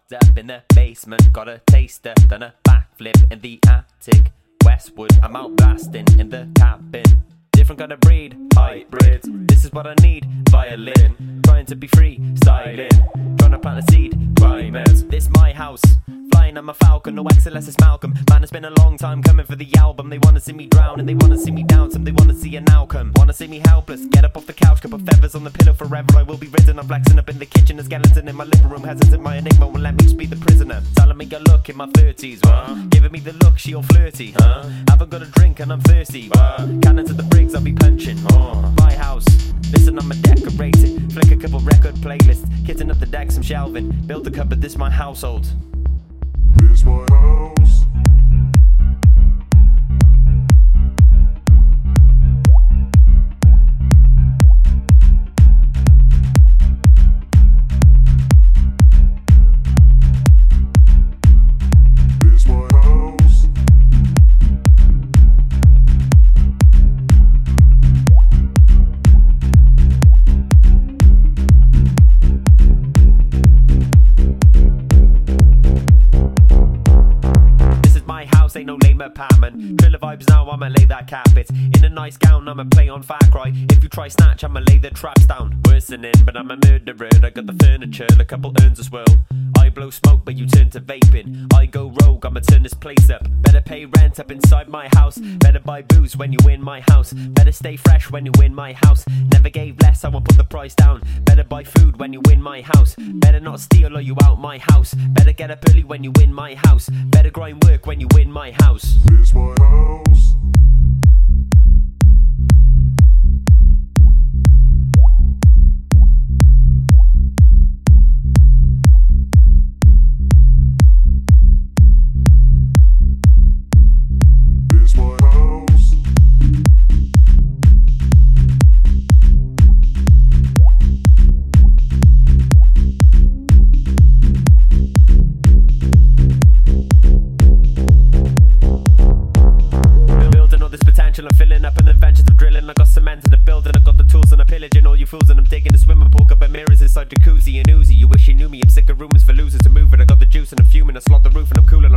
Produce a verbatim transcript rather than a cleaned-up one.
Locked up in the basement, got a taster, done a backflip in the attic. Westwood, I'm out blasting in the cabin. Different kind of breed, hybrid. This is what I need, violin. Trying to be free, styling. Trying to plant a seed, climate. This my house, flying on my falcon. No excellence, it's Malcolm. Man, it's been a long time coming for the album. They wanna see me drown and they wanna see me down. Some they wanna see an outcome. Wanna see me helpless, get up off the couch. Couple feathers on the pillow forever. I will be risen. I'm flexing up in the kitchen. A skeleton in my living room. Hesitant, my enigma won't let me just be the prisoner. Telling me a look in my thirties, huh? Giving me the look, she all flirty, huh? Haven't got a drink and I'm thirsty, huh? Cannon to the bricks, I'll be punching, oh. My house, listen, I'm a decorated. Flick a couple record playlists. Kitting up the deck, some shelving. Build a cupboard, this my household. This my house. Ain't no lame apartment. Thriller vibes now, I'ma lay that carpet. In a nice gown, I'ma play on Far Cry. If you try snatch, I'ma lay the traps down. Worsening, but I'm a murderer. I got the furniture, a couple urns as well. I blow smoke, but you turn to vaping. I go rogue, I'ma turn this place up. Better pay rent up inside my house. Better buy booze when you in my house. Better stay fresh when you in my house. Never gave less, I won't put the price down. Better buy food when you in my house. Better not steal or you out my house. Better get up early when you in my house. Better grind work when you in my house. This my house. I'm filling up an adventures of drilling. I got cement in the building, I got the tools and I'm pillaging all you fools and I'm digging a swimming pool. Got mirrors inside jacuzzi and Uzi. You wish you knew me, I'm sick of rumors for losers to move it. I got the juice and I'm fuming, I slot the roof and I'm cooling.